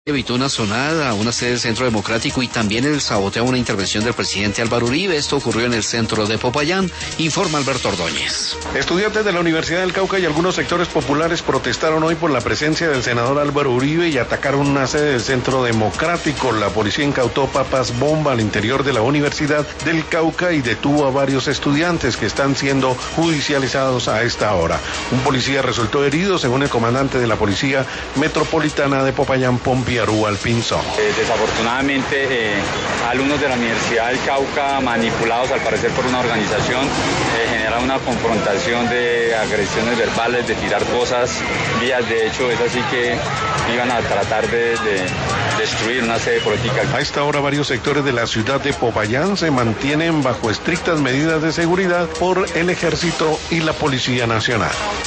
Evitó una sonada a una sede del Centro Democrático y también el saboteo a una intervención del presidente Álvaro Uribe. Esto ocurrió en el centro de Popayán, informa Alberto Ordóñez. Estudiantes de la Universidad del Cauca y algunos sectores populares protestaron hoy por la presencia del senador Álvaro Uribe y atacaron una sede del Centro Democrático. La policía incautó papas bomba al interior de la Universidad del Cauca y detuvo a varios estudiantes que están siendo judicializados a esta hora. Un policía resultó herido, según el comandante de la Policía Metropolitana de Popayán, Pompi Arúa Pinzón. Desafortunadamente, alumnos de la Universidad del Cauca, manipulados al parecer por una organización, generaron una confrontación de agresiones verbales, de tirar cosas, vías de hecho, es así que iban a tratar de destruir una sede política. A esta hora varios sectores de la ciudad de Popayán se mantienen bajo estrictas medidas de seguridad por el Ejército y la Policía Nacional.